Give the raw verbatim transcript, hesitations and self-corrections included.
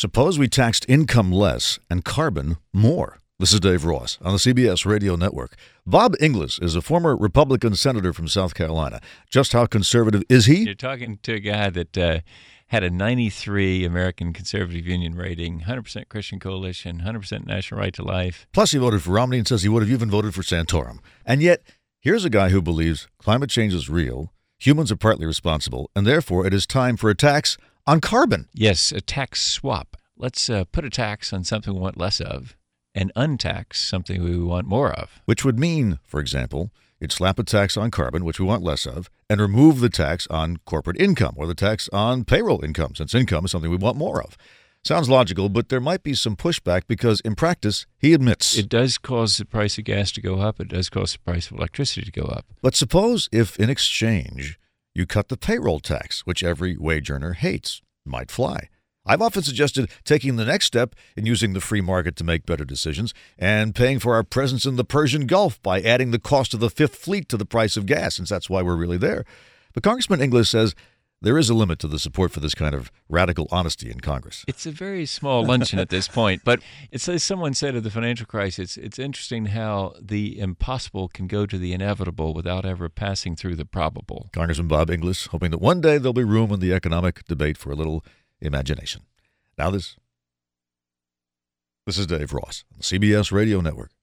Suppose we taxed income less and carbon more. This is Dave Ross on the C B S Radio Network. Bob Inglis is a former Republican senator from South Carolina. Just how conservative is he? You're talking to a guy that uh, had a ninety-three American Conservative Union rating, one hundred percent Christian Coalition, one hundred percent National Right to Life. Plus, he voted for Romney and says he would have even voted for Santorum. And yet, here's a guy who believes climate change is real, humans are partly responsible, and therefore it is time for a tax on carbon. Yes, a tax swap. Let's uh, put a tax on something we want less of and untax something we want more of. Which would mean, for example, you'd slap a tax on carbon, which we want less of, and remove the tax on corporate income or the tax on payroll income, since income is something we want more of. Sounds logical, but there might be some pushback because, in practice, he admits it does cause the price of gas to go up. It does cause the price of electricity to go up. But suppose if, in exchange, you cut the payroll tax, which every wage earner hates. Might fly. I've often suggested taking the next step in using the free market to make better decisions and paying for our presence in the Persian Gulf by adding the cost of the Fifth Fleet to the price of gas, since that's why we're really there. But Congressman Inglis says there is a limit to the support for this kind of radical honesty in Congress. It's a very small luncheon at this point, but it's as someone said of the financial crisis, it's interesting how the impossible can go to the inevitable without ever passing through the probable. Congressman Bob Inglis hoping that one day there'll be room in the economic debate for a little imagination. Now this, this is Dave Ross on the C B S Radio Network.